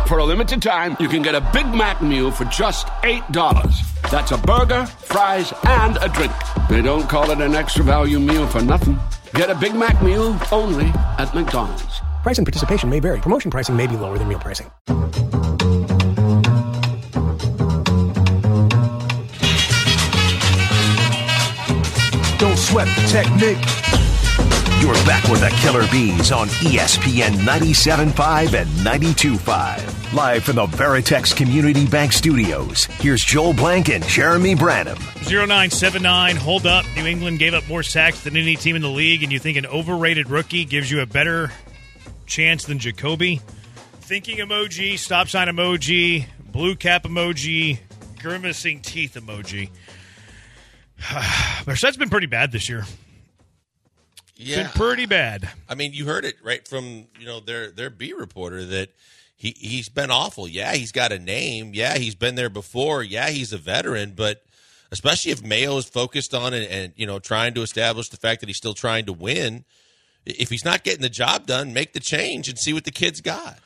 For a limited time, you can get a Big Mac meal for just $8. That's a burger, fries, and a drink. They don't call it an extra value meal for nothing. Get a Big Mac meal only at McDonald's. Price and participation may vary. Promotion pricing may be lower than meal pricing. Don't sweat the technique. You're back with the Killer Bees on ESPN 97.5 and 92.5. Live from the Veritex Community Bank Studios, here's Joel Blank and Jeremy Branham. 0979, hold up. New England gave up more sacks than any team in the league, and you think an overrated rookie gives you a better chance than Jacoby? Thinking emoji, stop sign emoji, blue cap emoji, grimacing teeth emoji. Brissett been pretty bad this year. Yeah, been pretty bad. I mean, you heard it right from their B reporter that he's been awful. Yeah, he's got a name. Yeah, he's been there before. Yeah, he's a veteran. But especially if Mayo is focused on and trying to establish the fact that he's still trying to win, if he's not getting the job done, make the change and see what the kid's got.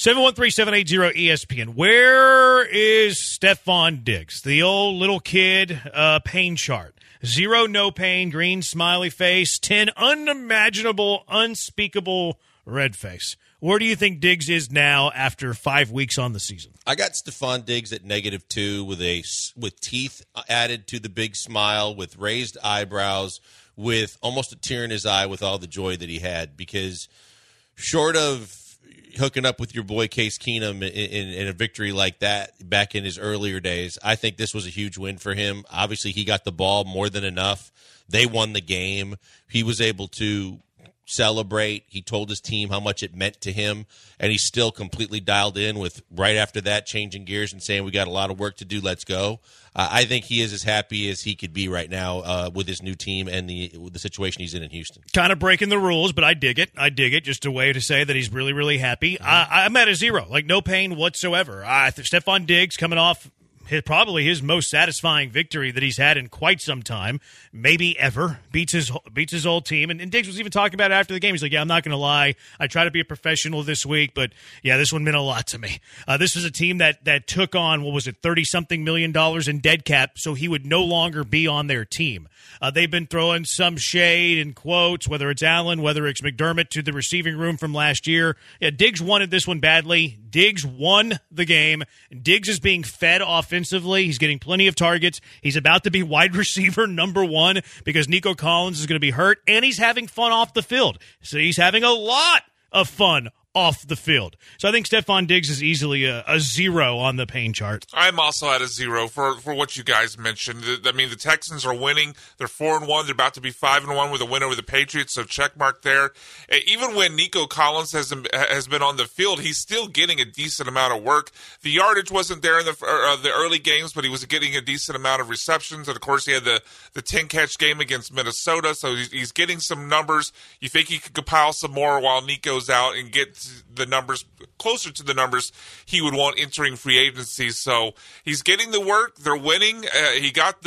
713-780-ESPN. Where is Stephon Diggs? The old little kid pain chart. 0, no pain, green smiley face, 10, unimaginable, unspeakable red face. Where do you think Diggs is now after 5 weeks on the season? I got Stephon Diggs at -2 with teeth added to the big smile, with raised eyebrows, with almost a tear in his eye with all the joy that he had, because short of hooking up with your boy Case Keenum in a victory like that back in his earlier days, I think this was a huge win for him. Obviously, he got the ball more than enough. They won the game. He was able to celebrate. He told his team how much it meant to him, and he's still completely dialed in with right after that changing gears and saying, we got a lot of work to do, let's go. I think he is as happy as he could be right now with his new team and the situation he's in Houston. Kind of breaking the rules, but I dig it. Just a way to say that he's really, really happy. I'm at a 0, like no pain whatsoever. Stephon Diggs coming off probably his most satisfying victory that he's had in quite some time, maybe ever. Beats his old team. And Diggs was even talking about it after the game. He's like, yeah, I'm not going to lie. I try to be a professional this week, but yeah, this one meant a lot to me. This was a team that took on, what was it, $30-something million in dead cap, so he would no longer be on their team. They've been throwing some shade and quotes, whether it's Allen, whether it's McDermott, to the receiving room from last year. Yeah, Diggs wanted this one badly. Diggs won the game. Diggs is being fed offensively. He's getting plenty of targets. He's about to be wide receiver number 1 because Nico Collins is going to be hurt, and he's having fun off the field. So he's having a lot of fun off the field. So I think Stephon Diggs is easily a 0 on the pain chart. I'm also at a 0 for what you guys mentioned. I mean, the Texans are winning. They're 4-1. They're about to be 5-1 with a win over the Patriots, so check mark there. Even when Nico Collins has been on the field, he's still getting a decent amount of work. The yardage wasn't there in the early games, but he was getting a decent amount of receptions. And, of course, he had the 10-catch game against Minnesota, so he's getting some numbers. You think he could compile some more while Nico's out and get the numbers closer to the numbers he would want entering free agency. So he's getting the work. They're winning. He got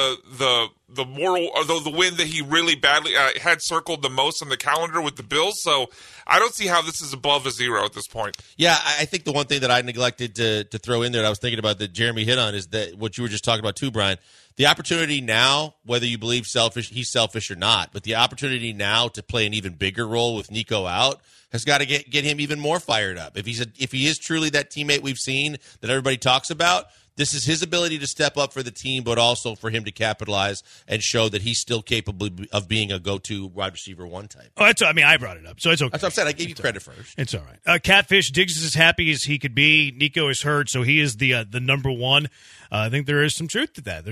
the moral, although the win that he really badly had circled the most on the calendar with the Bills. So I don't see how this is above a 0 at this point. Yeah, I think the one thing that I neglected to throw in there that I was thinking about that Jeremy hit on is that what you were just talking about too, Brian. The opportunity now, whether you believe he's selfish or not, but the opportunity now to play an even bigger role with Nico out has got to get him even more fired up. If he is truly that teammate we've seen that everybody talks about, this is his ability to step up for the team, but also for him to capitalize and show that he's still capable of being a go-to wide receiver 1 type. Oh, I brought it up, so it's okay. That's what I'm saying. I gave you credit first. It's all right. Catfish, Diggs is as happy as he could be. Nico is hurt, so he is the number 1. I think there is some truth to that.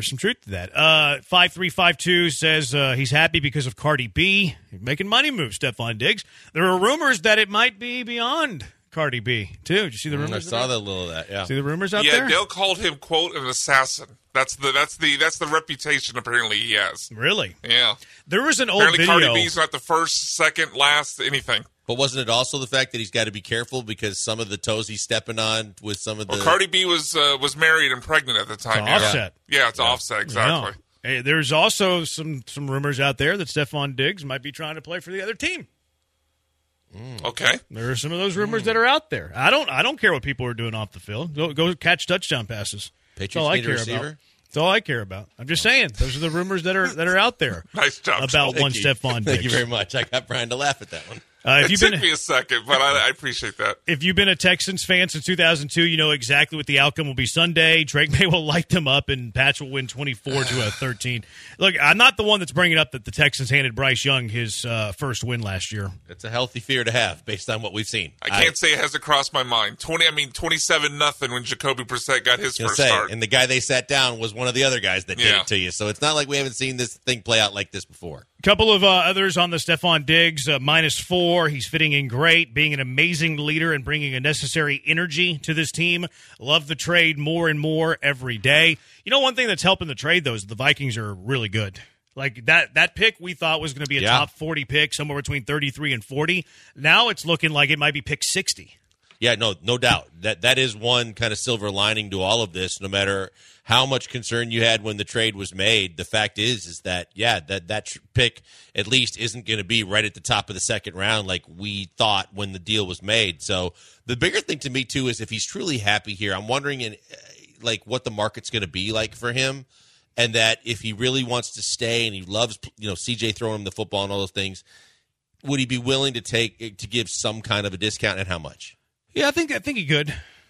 5352 says he's happy because of Cardi B. He's making money moves, Stephon Diggs. There are rumors that it might be beyond Cardi B, too. Did you see the rumors? I saw that little of that, yeah. See the rumors out there? Yeah, Dale called him, quote, an assassin. That's the reputation apparently he has. Really? Yeah. There was an old apparently video. Cardi B's not the first, second, last, anything. But wasn't it also the fact that he's got to be careful because some of the toes he's stepping on with some of the... Well, Cardi B was married and pregnant at the time. It's Offset. Yeah, it's Offset, exactly. Yeah. Hey, there's also some rumors out there that Stephon Diggs might be trying to play for the other team. Okay. There are some of those rumors that are out there. I don't care what people are doing off the field. Go catch touchdown passes. That's all I care about. That's all I care about. I'm just saying, those are the rumors that are out there. Nice job, about one Stephon Diggs. Thank you very much. I got Brian to laugh at that one. It took me a second, but I appreciate that. If you've been a Texans fan since 2002, you know exactly what the outcome will be Sunday. Drake May will light them up, and Pats will win 24-13. Look, I'm not the one that's bringing up that the Texans handed Bryce Young his first win last year. It's a healthy fear to have based on what we've seen. I can't say it hasn't crossed my mind. 27-0 when Jacoby Brissett got his first start. And the guy they sat down was one of the other guys that did it to you. So it's not like we haven't seen this thing play out like this before. Couple of others on the Stephon Diggs, -4. He's fitting in great, being an amazing leader and bringing a necessary energy to this team. Love the trade more and more every day. You know, one thing that's helping the trade, though, is the Vikings are really good. Like, that pick we thought was going to be a top 40 pick, somewhere between 33 and 40. Now it's looking like it might be pick 60. Yeah, no doubt. That is one kind of silver lining to all of this, no matter how much concern you had when the trade was made. The fact is that pick at least isn't going to be right at the top of the second round like we thought when the deal was made. So the bigger thing to me, too, is if he's truly happy here, I'm wondering what the market's going to be like for him, and that if he really wants to stay and he loves CJ throwing him the football and all those things, would he be willing to give some kind of a discount, and how much? Yeah, I think he could.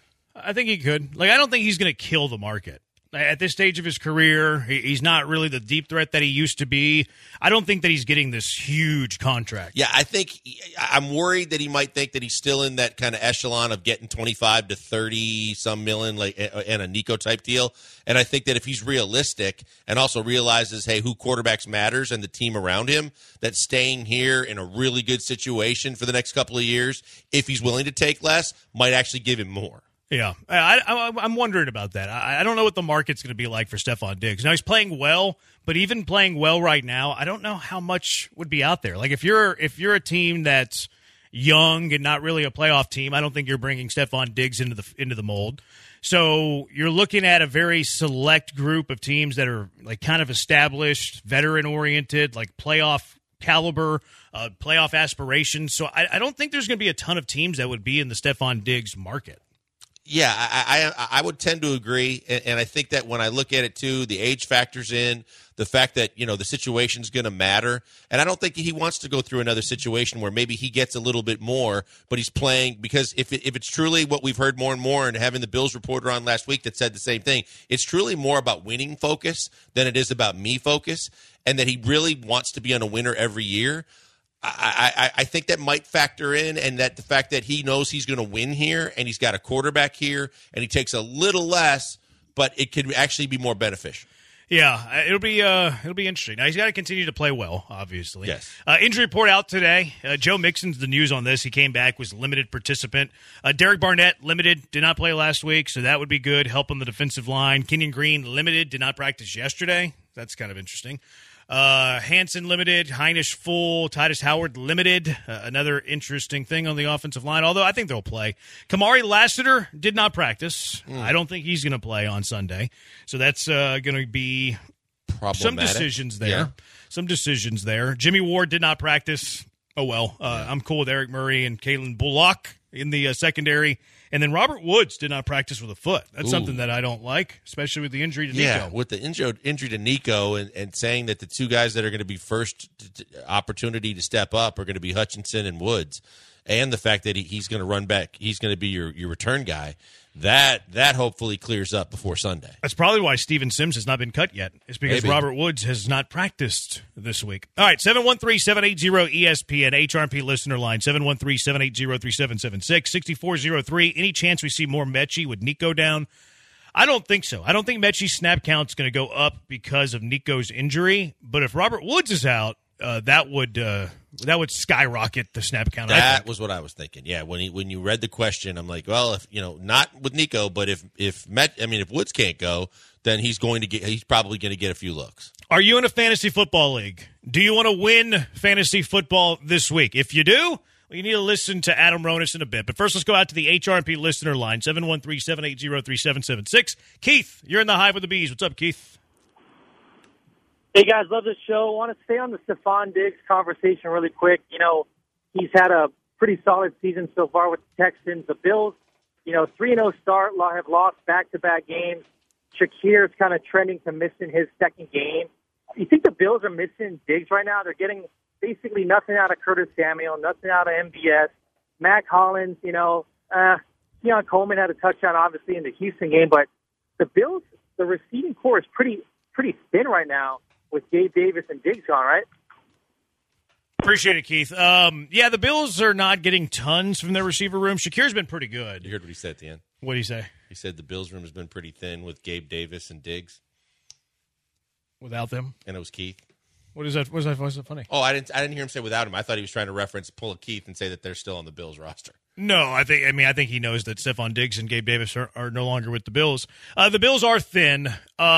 I think he could. Like, I don't think he's going to kill the market. At this stage of his career, he's not really the deep threat that he used to be. I don't think that he's getting this huge contract. Yeah, I'm worried that he might think that he's still in that kind of echelon of getting 25 to 30 some million, like, and a Nico type deal. And I think that if he's realistic and also realizes, hey, who quarterbacks matters and the team around him, that staying here in a really good situation for the next couple of years, if he's willing to take less, might actually give him more. Yeah, I'm wondering about that. I don't know what the market's going to be like for Stephon Diggs. Now, he's playing well, but even playing well right now, I don't know how much would be out there. Like, if you're a team that's young and not really a playoff team, I don't think you're bringing Stephon Diggs into the mold. So you're looking at a very select group of teams that are like kind of established, veteran-oriented, like playoff caliber, playoff aspirations. So I don't think there's going to be a ton of teams that would be in the Stephon Diggs market. Yeah, I would tend to agree, and I think that when I look at it too, the age factors in, the fact that the situation's going to matter, and I don't think he wants to go through another situation where maybe he gets a little bit more, but he's playing because if it's truly what we've heard more and more, and having the Bills reporter on last week that said the same thing, it's truly more about winning focus than it is about me focus, and that he really wants to be on a winner every year. I think that might factor in, and that the fact that he knows he's going to win here and he's got a quarterback here and he takes a little less, but it could actually be more beneficial. Yeah, it'll be interesting. Now, he's got to continue to play well, obviously. Yes. Injury report out today. Joe Mixon's the news on this. He came back, was limited participant. Derek Barnett, limited, did not play last week, so that would be good, help on the defensive line. Kenyon Green, limited, did not practice yesterday. That's kind of interesting. Hansen limited, Heinisch full, Titus Howard limited. Another interesting thing on the offensive line, although I think they'll play. Kamari Lassiter did not practice. I don't think he's going to play on Sunday. So that's going to be some decisions there. Yeah. Some decisions there. Jimmy Ward did not practice. Oh, well. I'm cool with Eric Murray and Kalen Bullock in the secondary. And then Robert Woods did not practice with a foot. That's something that I don't like, especially with the injury to Nico. Yeah, with the injury to Nico and saying that the two guys that are going to be first opportunity to step up are going to be Hutchinson and Woods, and the fact that he's going to run back, he's going to be your return guy, that hopefully clears up before Sunday. That's probably why Steven Sims has not been cut yet. It's because Robert Woods has not practiced this week. All right, 713-780-ESPN, HRP listener line, 713-780-3776, 6403. Any chance we see more Mechie with Nico down? I don't think so. I don't think Mechie's snap count's going to go up because of Nico's injury, but if Robert Woods is out, that would skyrocket the snap count. That was what I was thinking. Yeah, when you read the question, I'm like, well, if not with Nico, but if Woods can't go, then he's probably going to get a few looks. Are you in a fantasy football league? Do you want to win fantasy football this week? If you do, well, you need to listen to Adam Ronis in a bit. But first, let's go out to the HRP listener line, 713-780-3776. Keith, you're in the Hive with the Bees. What's up, Keith? Hey, guys, love the show. I want to stay on the Stephon Diggs conversation really quick. He's had a pretty solid season so far with the Texans. The Bills, 3-0 start, have lost back-to-back games. Shakir's kind of trending to missing his second game. You think the Bills are missing Diggs right now? They're getting basically nothing out of Curtis Samuel, nothing out of MVS. Mac Hollins, Keon Coleman had a touchdown, obviously, in the Houston game, but the Bills, the receiving core is pretty thin right now with Gabe Davis and Diggs gone, right? Appreciate it, Keith. The Bills are not getting tons from their receiver room. Shakir's been pretty good. You heard what he said at the end. What did he say? He said the Bills room has been pretty thin with Gabe Davis and Diggs. Without them? And it was Keith. What is that? Why is that funny? Oh, I didn't hear him say without him. I thought he was trying to pull a Keith and say that they're still on the Bills roster. No, I think he knows that Stephon Diggs and Gabe Davis are no longer with the Bills. The Bills are thin.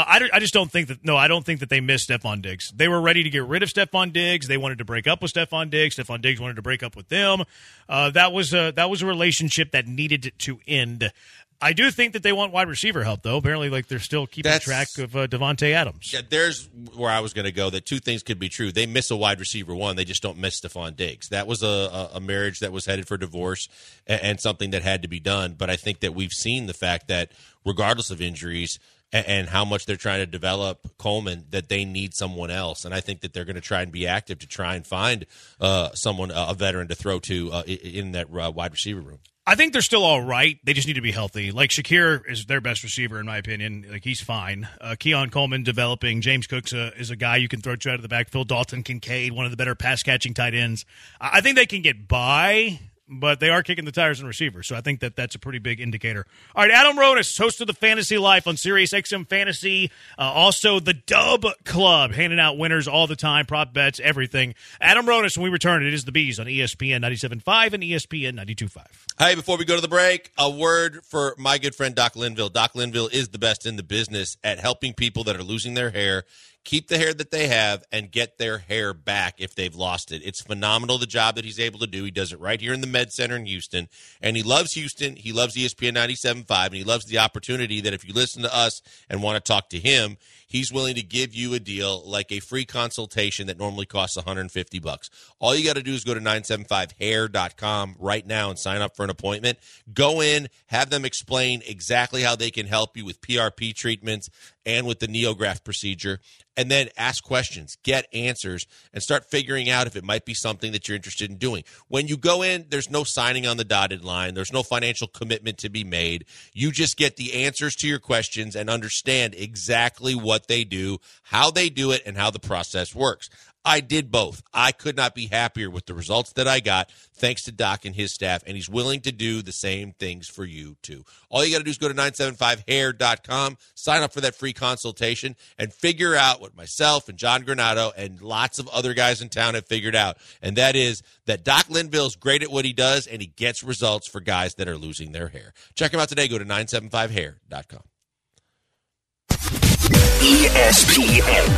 I just don't think that. No, I don't think that they missed Stephon Diggs. They were ready to get rid of Stephon Diggs. They wanted to break up with Stephon Diggs. Stephon Diggs wanted to break up with them. That was a relationship that needed to end. I do think that they want wide receiver help, though. Apparently, they're still keeping track of Devontae Adams. Yeah, there's where I was going to go, that two things could be true. They miss a wide receiver one. They just don't miss Stephon Diggs. That was a marriage that was headed for divorce and something that had to be done. But I think that we've seen the fact that regardless of injuries and how much they're trying to develop Coleman, that they need someone else. And I think that they're going to try and be active to try and find someone, a veteran to throw to in that wide receiver room. I think they're still all right. They just need to be healthy. Shakir is their best receiver, in my opinion. He's fine. Keon Coleman developing. James Cook is a guy you can throw to out of the backfield. Dalton Kincaid, one of the better pass-catching tight ends. I think they can get by, but they are kicking the tires in receiver, so I think that's a pretty big indicator. All right, Adam Ronis, host of the Fantasy Life on Sirius XM Fantasy, also the Dub Club, handing out winners all the time, prop bets, everything. Adam Ronis, when we return, it is the Bees on ESPN 97.5 and ESPN 92.5. Hey, before we go to the break, a word for my good friend Doc Linville. Doc Linville is the best in the business at helping people that are losing their hair keep the hair that they have and get their hair back if they've lost it. It's phenomenal, the job that he's able to do. He does it right here in the Med Center in Houston, and he loves Houston. He loves ESPN 97.5, and he loves the opportunity that if you listen to us and want to talk to him, he's willing to give you a deal like a free consultation that normally costs $150. All you got to do is go to 975hair.com right now and sign up for an appointment. Go in, have them explain exactly how they can help you with PRP treatments and with the NeoGraft procedure, and then ask questions, get answers, and start figuring out if it might be something that you're interested in doing. When you go in, there's no signing on the dotted line. There's no financial commitment to be made. You just get the answers to your questions and understand exactly what they do, how they do it, and how the process works. I did both. I could not be happier with the results that I got, thanks to Doc and his staff, and he's willing to do the same things for you, too. All you got to do is go to 975hair.com, sign up for that free consultation, and figure out what myself and John Granado and lots of other guys in town have figured out, and that is that Doc Linville's great at what he does, and he gets results for guys that are losing their hair. Check him out today. Go to 975hair.com. ESPN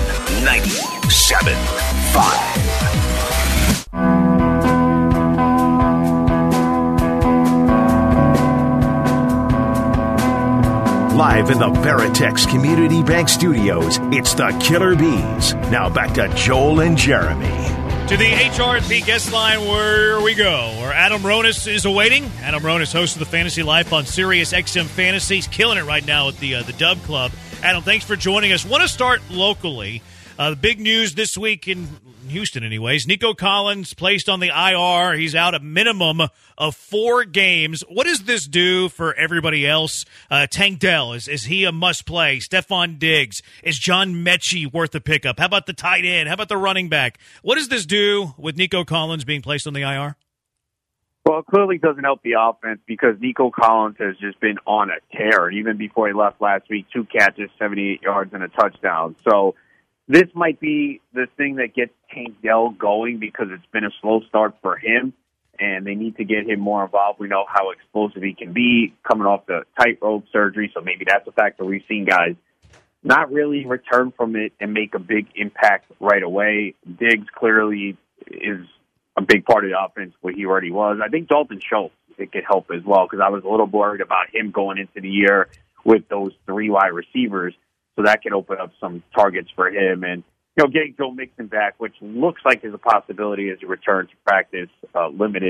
97.5. Live in the Veritex Community Bank Studios, it's the Killer Bees. Now back to Joel and Jeremy. To the HRP guest line where we go, where Adam Ronis is awaiting. Adam Ronis, host of the Fantasy Life on Sirius XM Fantasy. He's killing it right now at the Dub Club. Adam, thanks for joining us. Want to start locally. The big news this week in Houston, anyways. Nico Collins placed on the IR. He's out a minimum of 4 games. What does this do for everybody else? Tank Dell, is he a must-play? Stephon Diggs. Is John Mechie worth a pickup? How about the tight end? How about the running back? What does this do with Nico Collins being placed on the IR? Well, it clearly doesn't help the offense because Nico Collins has just been on a tear. Even before he left last week, 2 catches, 78 yards, and a touchdown. So this might be the thing that gets Tank Dell going because it's been a slow start for him, and they need to get him more involved. We know how explosive he can be coming off the tightrope surgery, so maybe that's a factor. We've seen guys not really return from it and make a big impact right away. Diggs clearly is a big part of the offense where he already was. I think Dalton Schultz, it could help as well because I was a little worried about him going into the year with those 3 wide receivers. So that could open up some targets for him. And, getting Joe Mixon back, which looks like is a possibility as he returns to practice limited,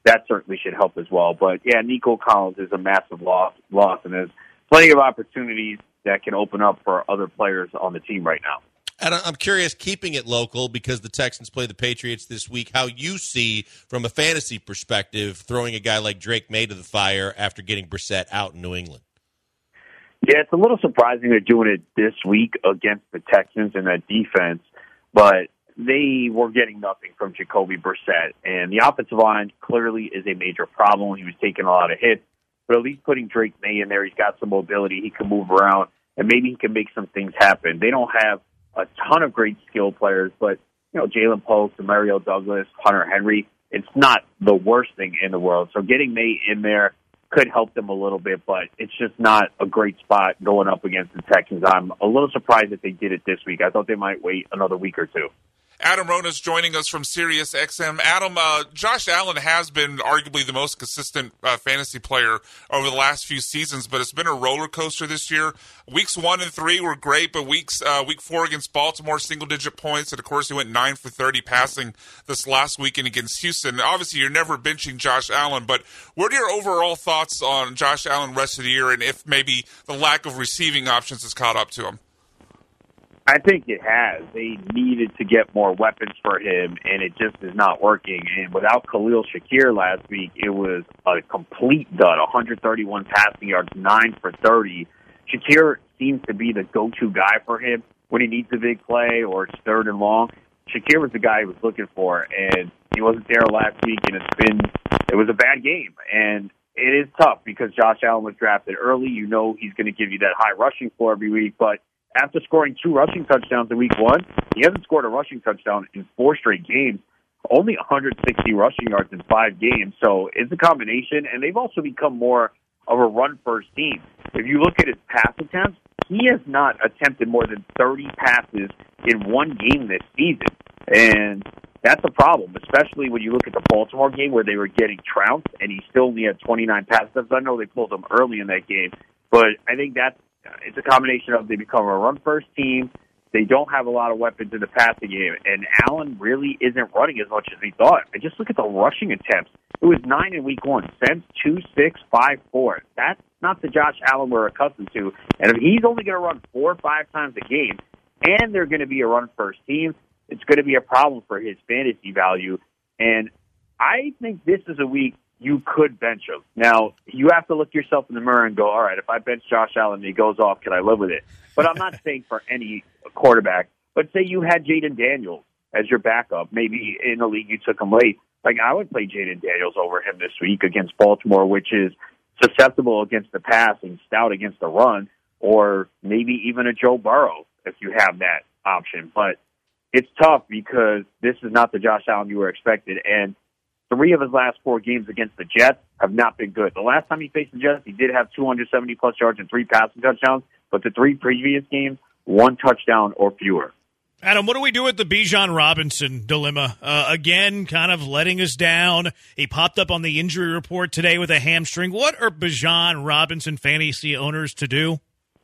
that certainly should help as well. But, yeah, Nico Collins is a massive loss, and there's plenty of opportunities that can open up for other players on the team right now. And I'm curious, keeping it local, because the Texans play the Patriots this week, how you see, from a fantasy perspective, throwing a guy like Drake May to the fire after getting Brissett out in New England. Yeah, it's a little surprising they're doing it this week against the Texans and that defense, but they were getting nothing from Jacoby Brissett, and the offensive line clearly is a major problem. He was taking a lot of hits, but at least putting Drake May in there, he's got some mobility. He can move around, and maybe he can make some things happen. They don't have a ton of great skill players, but, Jalen Post, Mario Douglas, Hunter Henry, it's not the worst thing in the world. So getting May in there could help them a little bit, but it's just not a great spot going up against the Texans. I'm a little surprised that they did it this week. I thought they might wait another week or two. Adam Ronas joining us from Sirius XM. Adam, Josh Allen has been arguably the most consistent fantasy player over the last few seasons, but it's been a roller coaster this year. Weeks 1 and 3 were great, but week 4 against Baltimore, single-digit points, and of course he went 9 for 30 passing this last weekend against Houston. Obviously, you're never benching Josh Allen, but what are your overall thoughts on Josh Allen rest of the year, and if maybe the lack of receiving options has caught up to him? I think it has. They needed to get more weapons for him, and it just is not working. And without Khalil Shakir last week, it was a complete dud. 131 passing yards, 9 for 30. Shakir seems to be the go-to guy for him when he needs a big play or it's third and long. Shakir was the guy he was looking for, and he wasn't there last week, and it was a bad game. And it is tough because Josh Allen was drafted early. He's going to give you that high rushing floor every week, but after scoring 2 rushing touchdowns in week 1, he hasn't scored a rushing touchdown in 4 straight games, only 160 rushing yards in 5 games. So it's a combination, and they've also become more of a run-first team. If you look at his pass attempts, he has not attempted more than 30 passes in one game this season. And that's a problem, especially when you look at the Baltimore game where they were getting trounced, and he still only had 29 pass attempts. I know they pulled him early in that game, but I think it's a combination of they become a run-first team. They don't have a lot of weapons in the passing game, and Allen really isn't running as much as he thought. I just look at the rushing attempts. It was 9 in week 1, since 2, 6, 5, 4. That's not the Josh Allen we're accustomed to. And if he's only going to run 4 or 5 times a game, and they're going to be a run-first team, it's going to be a problem for his fantasy value. And I think this is a week you could bench him. Now, you have to look yourself in the mirror and go, all right, if I bench Josh Allen and he goes off, can I live with it? But I'm not saying for any quarterback. But say you had Jaden Daniels as your backup. Maybe in the league you took him late. Like, I would play Jaden Daniels over him this week against Baltimore, which is susceptible against the pass and stout against the run, or maybe even a Joe Burrow if you have that option. But it's tough because this is not the Josh Allen you were expected. And 3 of his last 4 games against the Jets have not been good. The last time he faced the Jets, he did have 270-plus yards and 3 passing touchdowns, but the 3 previous games, 1 touchdown or fewer. Adam, what do we do with the Bijan Robinson dilemma? Again, kind of letting us down. He popped up on the injury report today with a hamstring. What are Bijan Robinson fantasy owners to do?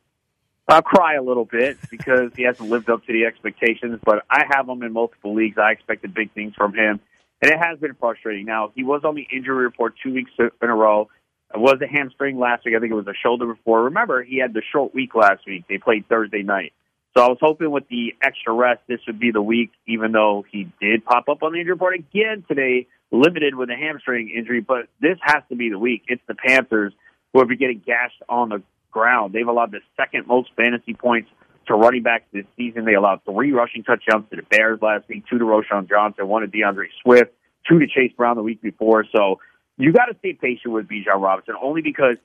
I'll cry a little bit because he hasn't lived up to the expectations, but I have him in multiple leagues. I expected big things from him. And it has been frustrating. Now, he was on the injury report 2 weeks in a row. It was a hamstring last week. I think it was a shoulder before. Remember, he had the short week last week. They played Thursday night. So I was hoping with the extra rest, this would be the week, even though he did pop up on the injury report again today, limited with a hamstring injury. But this has to be the week. It's the Panthers who are getting gashed on the ground. They've allowed the second most fantasy points to running backs this season. They allowed 3 rushing touchdowns to the Bears last week, 2 to Roschon Johnson, 1 to DeAndre Swift, 2 to Chase Brown the week before. So you got to stay patient with Bijan Robinson, only because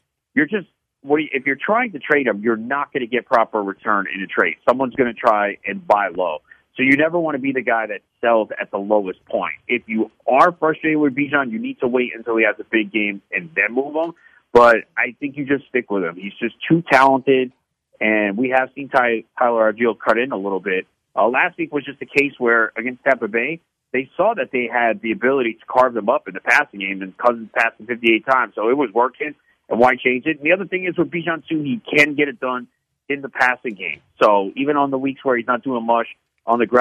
if you're trying to trade him, you're not going to get proper return in a trade. Someone's going to try and buy low. So you never want to be the guy that sells at the lowest point. If you are frustrated with Bijan, you need to wait until he has a big game and then move him. But I think you just stick with him. He's just too talented. And we have seen Tyler Argiel cut in a little bit. Last week was just a case where, against Tampa Bay, they saw that they had the ability to carve them up in the passing game, and Cousins passed them 58 times. So it was working, and why change it? And the other thing is with Bijan, too, he can get it done in the passing game. So even on the weeks where he's not doing much on the ground,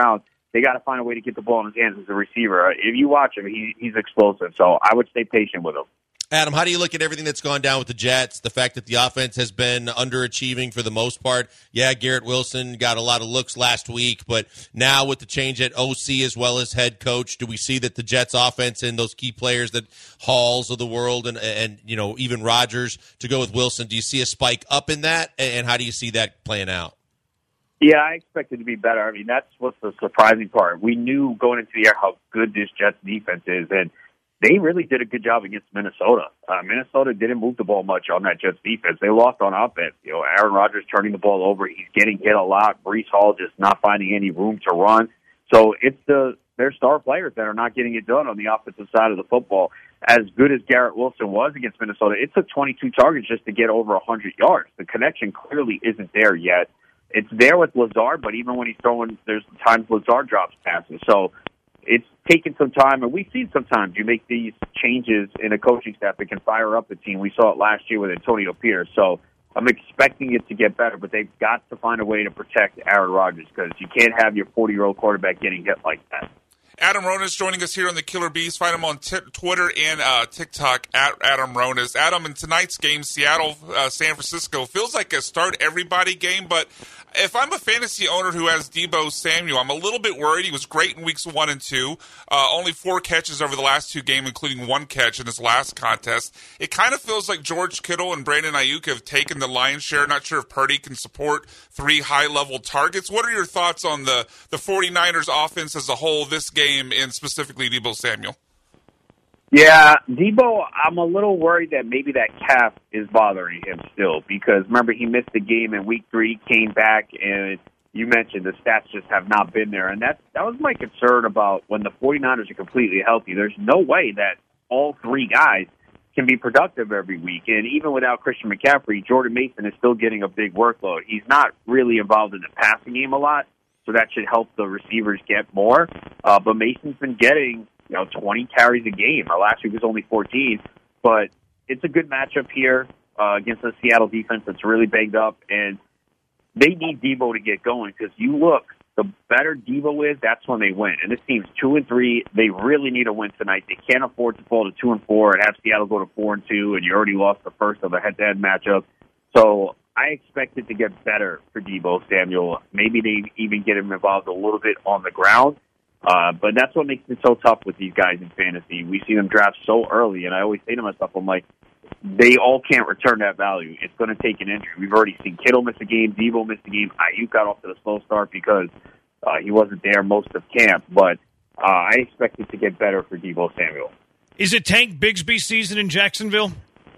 they got to find a way to get the ball in his hands as a receiver. If you watch him, he's explosive. So I would stay patient with him. Adam, how do you look at everything that's gone down with the Jets? The fact that the offense has been underachieving for the most part. Yeah, Garrett Wilson got a lot of looks last week, but now with the change at OC as well as head coach, do we see that the Jets offense and those key players that Halls of the world and you know, even Rodgers to go with Wilson, do you see a spike up in that? And how do you see that playing out? Yeah, I expect it to be better. I mean, that's what's the surprising part. We knew going into the year how good this Jets defense is, and they really did a good job against Minnesota. Minnesota didn't move the ball much on that Jets defense. They lost on offense. You know, Aaron Rodgers turning the ball over. He's getting hit a lot. Breece Hall just not finding any room to run. So it's their star players that are not getting it done on the offensive side of the football. As good as Garrett Wilson was against Minnesota, it took 22 targets just to get over 100 yards. The connection clearly isn't there yet. It's there with Lazard, but even when he's throwing, there's times Lazard drops passes. So it's taken some time, and we've seen sometimes you make these changes in a coaching staff that can fire up a team. We saw it last year with Antonio Pierce. So I'm expecting it to get better, but they've got to find a way to protect Aaron Rodgers because you can't have your 40-year-old quarterback getting hit like that. Adam Ronis joining us here on the Killer Bees. Find him on Twitter and TikTok at Adam Ronis. Adam, in tonight's game, Seattle-San Francisco, feels like a start-everybody game, but if I'm a fantasy owner who has Deebo Samuel, I'm a little bit worried. He was great in weeks 1 and 2. Only 4 catches over the last 2 games, including 1 catch in his last contest. It kind of feels like George Kittle and Brandon Ayuk have taken the lion's share. Not sure if Purdy can support 3 high-level targets. What are your thoughts on the 49ers offense as a whole this game, and specifically Deebo Samuel? Yeah, Deebo, I'm a little worried that maybe that calf is bothering him still because, remember, he missed the game in week 3, came back, and you mentioned the stats just have not been there. And that was my concern about when the 49ers are completely healthy. There's no way that all 3 guys can be productive every week. And even without Christian McCaffrey, Jordan Mason is still getting a big workload. He's not really involved in the passing game a lot, so that should help the receivers get more. But Mason's been getting 20 carries a game. Last week was only 14, but it's a good matchup here against the Seattle defense that's really banged up, and they need Deebo to get going because you look, the better Deebo is, that's when they win. And this team's 2-3. They really need a win tonight. They can't afford to fall to 2-4 and have Seattle go to 4-2, and you already lost the first of a head-to-head matchup. So I expect it to get better for Deebo Samuel. Maybe they even get him involved a little bit on the ground. But that's what makes it so tough with these guys in fantasy. We see them draft so early, and I always say to myself, I'm like, they all can't return that value. It's going to take an injury. We've already seen Kittle miss a game, Deebo missed a game. Ayuk got off to the slow start because he wasn't there most of camp. But I expect it to get better for Deebo Samuel. Is it Tank Bigsby season in Jacksonville?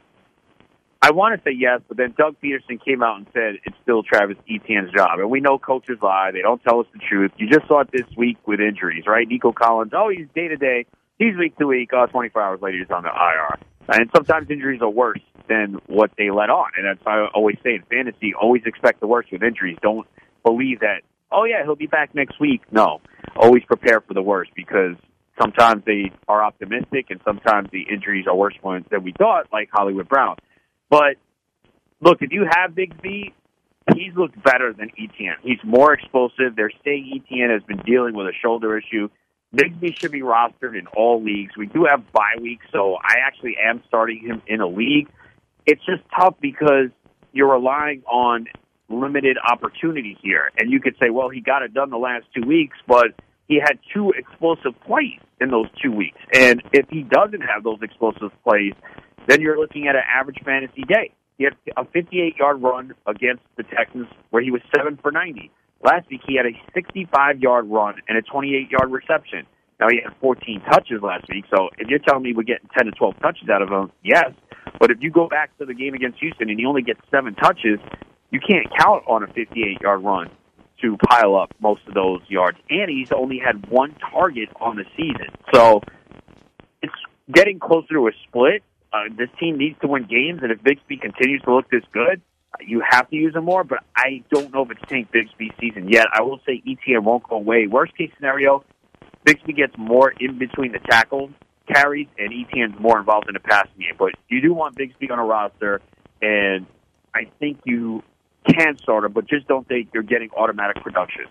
I want to say yes, but then Doug Peterson came out and said it's still Travis Etienne's job. And we know coaches lie. They don't tell us the truth. You just saw it this week with injuries, right? Nico Collins, he's day-to-day. He's week to week. 24 hours later, he's on the IR. And sometimes injuries are worse than what they let on. And that's why I always say in fantasy, always expect the worst with injuries. Don't believe that, he'll be back next week. No. Always prepare for the worst because sometimes they are optimistic and sometimes the injuries are worse than we thought, like Hollywood Brown. But, look, if you have Bigsby, he's looked better than Etienne. He's more explosive. They're saying Etienne has been dealing with a shoulder issue. Bigsby should be rostered in all leagues. We do have bye weeks, so I actually am starting him in a league. It's just tough because you're relying on limited opportunity here. And you could say, well, he got it done the last 2 weeks, but he had 2 explosive plays in those 2 weeks. And if he doesn't have those explosive plays, then you're looking at an average fantasy day. He had a 58-yard run against the Texans where he was 7 for 90. Last week he had a 65-yard run and a 28-yard reception. Now he had 14 touches last week, so if you're telling me we're getting 10 to 12 touches out of him, yes. But if you go back to the game against Houston and he only gets 7 touches, you can't count on a 58-yard run to pile up most of those yards. And he's only had 1 target on the season. So it's getting closer to a split. This team needs to win games, and if Bigsby continues to look this good, you have to use him more, but I don't know if it's Tank Bigsby season yet. I will say Etienne won't go away. Worst case scenario, Bigsby gets more in between the tackles, carries, and Etienne's more involved in the passing game. But you do want Bigsby on a roster, and I think you can start him, but just don't think you're getting automatic production.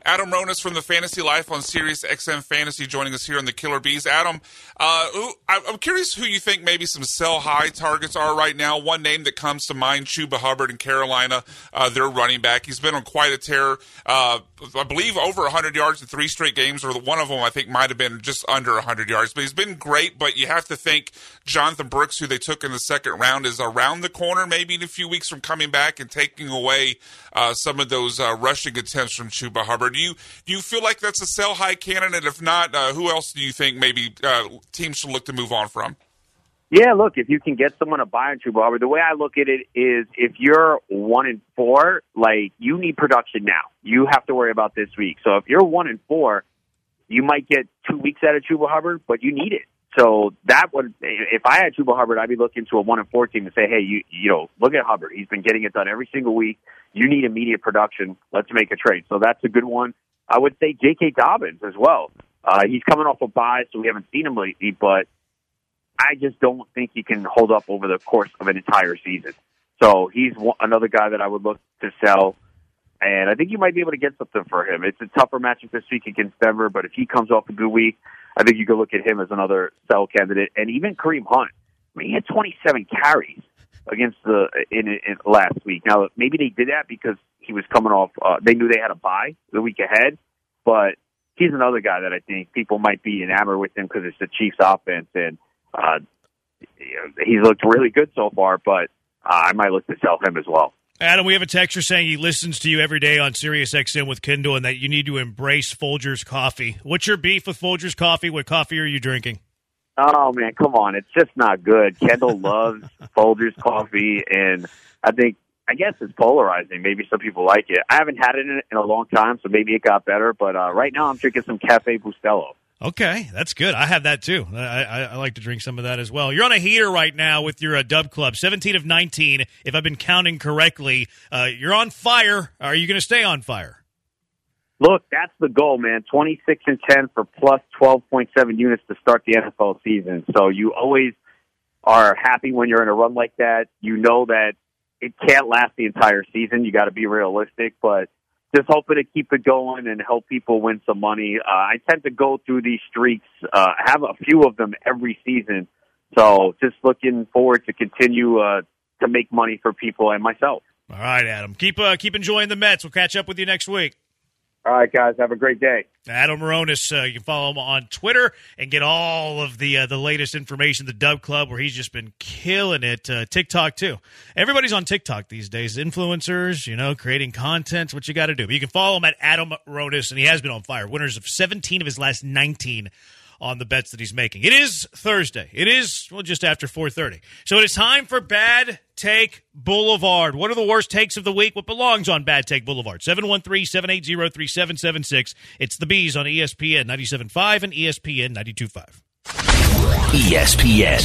Adam Ronis from the Fantasy Life on Sirius XM Fantasy joining us here on the Killer Bees. Adam, I'm curious who you think maybe some sell-high targets are right now. One name that comes to mind, Chuba Hubbard in Carolina, their running back. He's been on quite a tear. I believe over 100 yards in 3 straight games, or one of them I think might have been just under 100 yards. But he's been great, but you have to think Jonathan Brooks, who they took in the second round, is around the corner maybe in a few weeks from coming back and taking away some of those rushing attempts from Chuba Hubbard. Do you feel like that's a sell-high candidate? If not, who else do you think maybe teams should look to move on from? Yeah, look, if you can get someone to buy on Chuba Hubbard, the way I look at it is if you're 1-4, like, you need production now. You have to worry about this week. So if you're 1-4, you might get 2 weeks out of Chuba Hubbard, but you need it. So that would, if I had Chuba Hubbard, I'd be looking to a 1-4 team and say, hey, you know, look at Hubbard. He's been getting it done every single week. You need immediate production. Let's make a trade. So that's a good one. I would say J.K. Dobbins as well. He's coming off a bye, so we haven't seen him lately, but I just don't think he can hold up over the course of an entire season. So he's another guy that I would look to sell, and I think you might be able to get something for him. It's a tougher matchup this week against Denver, but if he comes off a good week, I think you could look at him as another sell candidate. And even Kareem Hunt, I mean, he had 27 carries against in last week. Now, maybe they did that because he was coming off, they knew they had a bye the week ahead, but he's another guy that I think people might be enamored with him because it's the Chiefs offense, and he's looked really good so far, but I might look to sell him as well. Adam, we have a texter saying he listens to you every day on Sirius XM with Kindle and that you need to embrace Folgers coffee. What's your beef with Folgers coffee? What coffee are you drinking? Oh, man, come on. It's just not good. Kendall loves Folgers coffee, and I guess it's polarizing. Maybe some people like it. I haven't had it in a long time, so maybe it got better, but right now I'm drinking some Cafe Bustelo. Okay, that's good. I have that too. I like to drink some of that as well. You're on a heater right now with your Dub Club, 17 of 19, if I've been counting correctly. You're on fire. Are you going to stay on fire? Look, that's the goal, man. 26-10 for plus 12.7 units to start the NFL season. So you always are happy when you're in a run like that. You know that it can't last the entire season. You got to be realistic, but just hoping to keep it going and help people win some money. I tend to go through these streaks, have a few of them every season. So just looking forward to continue to make money for people and myself. All right, Adam. Keep enjoying the Mets. We'll catch up with you next week. All right, guys. Have a great day. Adam Moronis, you can follow him on Twitter and get all of the latest information, the Dub Club, where he's just been killing it. TikTok, too. Everybody's on TikTok these days. Influencers, creating content, what you got to do. But you can follow him at Adam Moronis, and he has been on fire. Winners of 17 of his last 19 on the bets that he's making. It is Thursday. It is, just after 4:30. So it is time for Bad Take Boulevard. What are the worst takes of the week? What belongs on Bad Take Boulevard? 713-780-3776. It's the Bees on ESPN 97.5 and ESPN 92.5. ESPN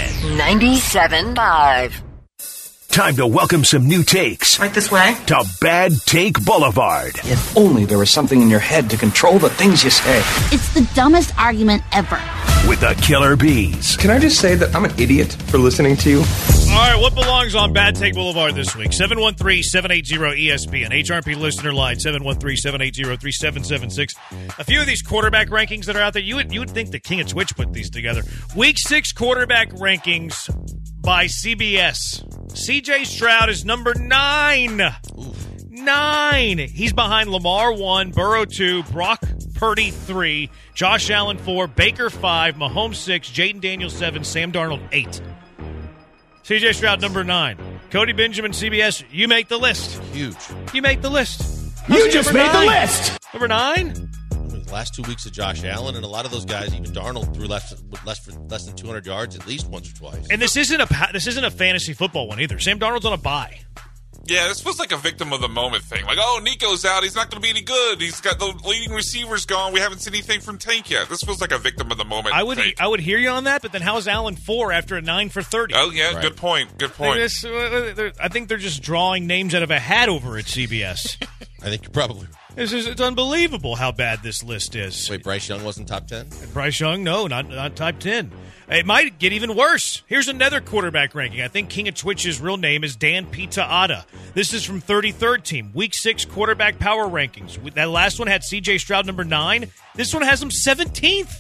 97.5. Time to welcome some new takes. Right this way. To Bad Take Boulevard. If only there was something in your head to control the things you say. It's the dumbest argument ever. With the Killer Bees. Can I just say that I'm an idiot for listening to you? All right, what belongs on Bad Take Boulevard this week? 713-780-ESPN. HRP listener line, 713-780-3776. A few of these quarterback rankings that are out there, you would think the King of Twitch put these together. Week 6 quarterback rankings by CBS. C.J. Stroud is number 9. Oof. 9. He's behind Lamar 1, Burrow 2, Brock Purdy 3, Josh Allen 4, Baker 5, Mahomes 6, Jaden Daniels 7, Sam Darnold 8. C.J. Stroud number 9. Cody Benjamin, CBS, you make the list. Huge. You make the list. You just made the list. Number 9? The last 2 weeks of Josh Allen, and a lot of those guys, even Darnold, threw less than 200 yards at least once or twice. And this isn't a fantasy football one either. Sam Darnold's on a bye. Yeah, this feels like a victim of the moment thing. Like, oh, Nico's out. He's not going to be any good. He's got the leading receivers gone. We haven't seen anything from Tank yet. This feels like a victim of the moment. I would hear you on that, but then how is Allen 4 after a 9 for 30? Oh, yeah, right. Good point. I think they're just drawing names out of a hat over at CBS. I think you're probably. It's unbelievable how bad this list is. Wait, Bryce Young wasn't top 10? Bryce Young, no, not top 10. It might get even worse. Here's another quarterback ranking. I think King of Twitch's real name is Dan Pizzaatta. This is from 33rd Team, Week 6 quarterback power rankings. That last one had C.J. Stroud number 9. This one has him 17th.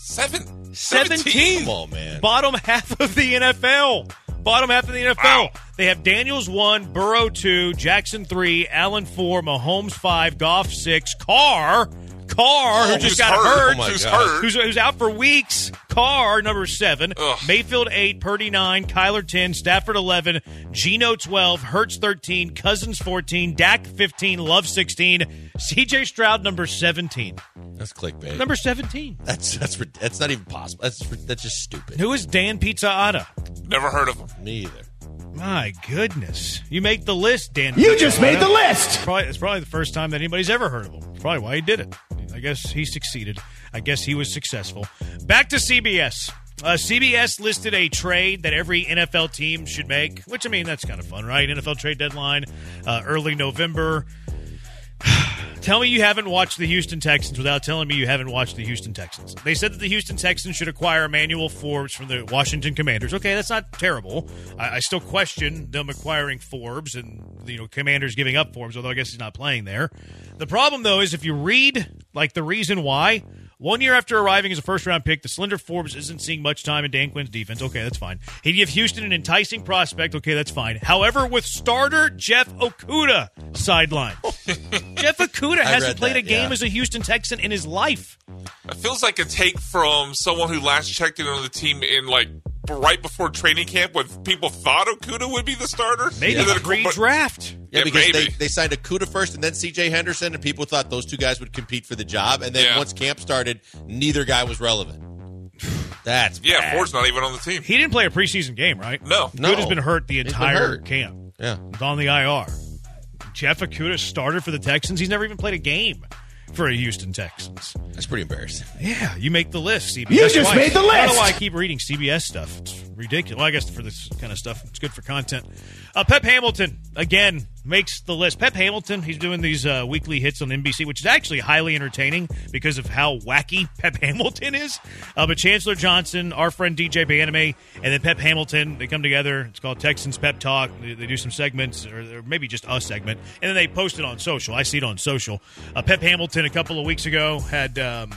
17th. Come on, man. Bottom half of the NFL. Wow. They have Daniels 1, Burrow 2, Jackson 3, Allen 4, Mahomes 5, Goff 6, Carr, who just got hurt, who's out for weeks. Carr, number 7. Ugh. Mayfield 8, Purdy 9, Kyler 10, Stafford 11, Geno 12, Hurts 13, Cousins 14, Dak 15, Love 16, C.J. Stroud number 17. That's clickbait. Number 17. That's not even possible. That's just stupid. Who is Dan Pizzaatta? Never heard of him. Me either. My goodness. You make the list, Dan. You just made the list. It's probably the first time that anybody's ever heard of him. It's probably why he did it. I guess he succeeded. I guess he was successful. Back to CBS. CBS listed a trade that every NFL team should make, which, I mean, that's kind of fun, right? NFL trade deadline, early November. Tell me you haven't watched the Houston Texans without telling me you haven't watched the Houston Texans. They said that the Houston Texans should acquire Emmanuel Forbes from the Washington Commanders. Okay, that's not terrible. I still question them acquiring Forbes and Commanders giving up Forbes, although I guess he's not playing there. The problem, though, is if you read the reason why, 1 year after arriving as a first-round pick, the slender Forbes isn't seeing much time in Dan Quinn's defense. Okay, that's fine. He'd give Houston an enticing prospect. Okay, that's fine. However, with starter Jeff Okudah sidelined. Jeff Okudah hasn't played a game as a Houston Texan in his life. It feels like a take from someone who last checked in on the team in right before training camp when people thought Okudah would be the starter. Maybe pre-draft. Yeah, because they signed Okudah first and then C.J. Henderson, and people thought those two guys would compete for the job. And then once camp started, neither guy was relevant. That's bad. Ford's not even on the team. He didn't play a preseason game, right? No. Okudah's been hurt the entire camp. Yeah. He's on the IR. Jeff Okudah started for the Texans. He's never even played a game for a Houston Texans. That's pretty embarrassing. Yeah, you make the list, CBS. You just made the list! I don't know why I keep reading CBS stuff. It's ridiculous. Well, I guess for this kind of stuff, it's good for content. Pep Hamilton, again, makes the list. Pep Hamilton, he's doing these weekly hits on NBC, which is actually highly entertaining because of how wacky Pep Hamilton is. But Chancellor Johnson, our friend DJ Baname, and then Pep Hamilton, they come together. It's called Texans Pep Talk. They do some segments, or maybe just a segment, and then they post it on social. I see it on social. Pep Hamilton, a couple of weeks ago, had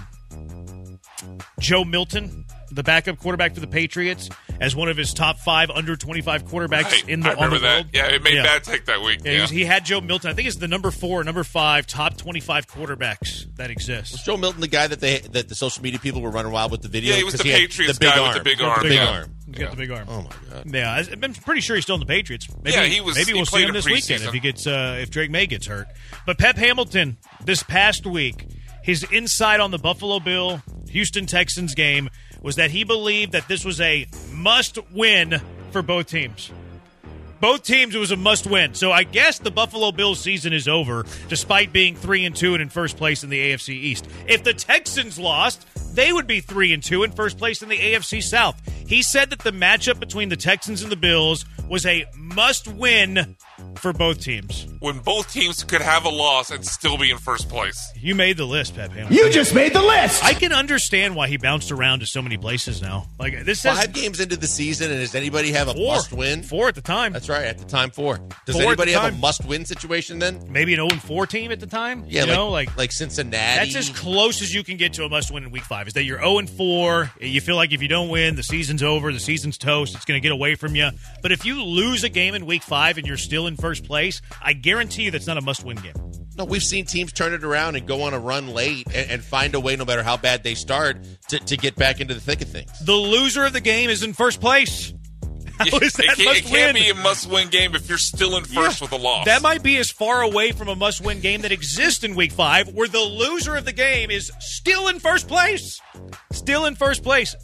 Joe Milton, the backup quarterback for the Patriots, as one of his top 5 under 25 quarterbacks on the world. Yeah, it made bad take that week. Yeah. He had Joe Milton. I think it's the number 4 or number 5 top 25 quarterbacks that exist. Was Joe Milton the guy that the social media people were running wild with the video? Yeah, he was the Patriots guy with the big arm. He's got the big arm. Oh, my God. Yeah, I'm pretty sure he's still in the Patriots. He was. Maybe we'll see him this weekend if he gets if Drake May gets hurt. But Pep Hamilton, this past week, his insight on the Buffalo Bill Houston Texans game was that he believed that this was a must-win for both teams. Both teams, it was a must-win. So I guess the Buffalo Bills season is over, despite being 3-2 and in first place in the AFC East. If the Texans lost, they would be 3-2 in first place in the AFC South. He said that the matchup between the Texans and the Bills was a must-win for both teams. When both teams could have a loss and still be in first place. You made the list, Pep Hamilton. You just made the list. I can understand why he bounced around to so many places now. This says 5 games into the season, and does anybody have a must-win? 4 at the time. That's right, at the time 4. Does anybody have a must-win situation then? Maybe an 0-4 team at the time? Yeah, like Cincinnati. That's as close as you can get to a must-win in Week 5. Is that you're 0-4, you feel like if you don't win, the season's over, the season's toast, it's going to get away from you. But if you lose a game in Week 5 and you're still in first place, I guarantee you that's not a must-win game. No, we've seen teams turn it around and go on a run late and find a way, no matter how bad they start, to get back into the thick of things. The loser of the game is in first place. It can't be a must-win game if you're still in first with a loss. That might be as far away from a must-win game that exists in Week 5, where the loser of the game is still in first place. Still in first place.